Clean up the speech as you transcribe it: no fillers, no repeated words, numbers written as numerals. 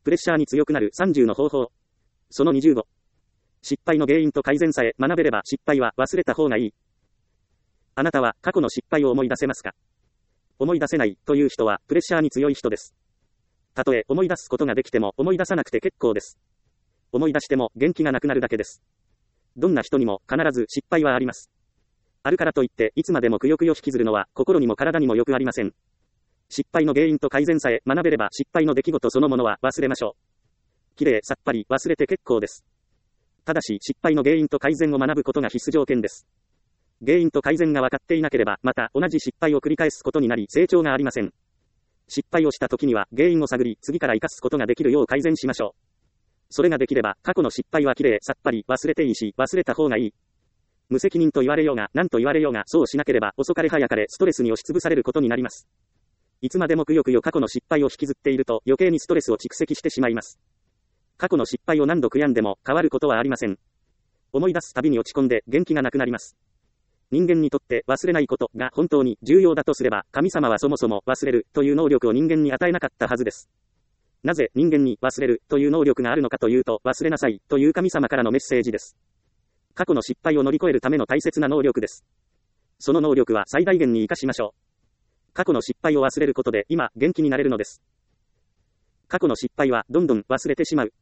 プレッシャーに強くなる30の方法。その25。失敗の原因と改善さえ学べれば失敗は忘れた方がいい。あなたは過去の失敗を思い出せますか？思い出せないという人はプレッシャーに強い人です。たとえ思い出すことができても思い出さなくて結構です。思い出しても元気がなくなるだけです。どんな人にも必ず失敗はあります。あるからといっていつまでもくよくよ引きずるのは心にも体にもよくありません。失敗の原因と改善さえ学べれば失敗の出来事そのものは忘れましょう。きれいさっぱり忘れて結構です。ただし失敗の原因と改善を学ぶことが必須条件です。原因と改善が分かっていなければまた同じ失敗を繰り返すことになり成長がありません。失敗をした時には原因を探り次から生かすことができるよう改善しましょう。それができれば過去の失敗はきれいさっぱり忘れていいし忘れた方がいい。無責任と言われようが何と言われようがそうしなければ遅かれ早かれストレスに押しつぶされることになります。いつまでもくよくよ過去の失敗を引きずっていると余計にストレスを蓄積してしまいます。過去の失敗を何度悔やんでも変わることはありません。思い出すたびに落ち込んで元気がなくなります。人間にとって忘れないことが本当に重要だとすれば神様はそもそも忘れるという能力を人間に与えなかったはずです。なぜ人間に忘れるという能力があるのかというと忘れなさいという神様からのメッセージです。過去の失敗を乗り越えるための大切な能力です。その能力は最大限に活かしましょう。過去の失敗を忘れることで今元気になれるのです。過去の失敗はどんどん忘れてしまう。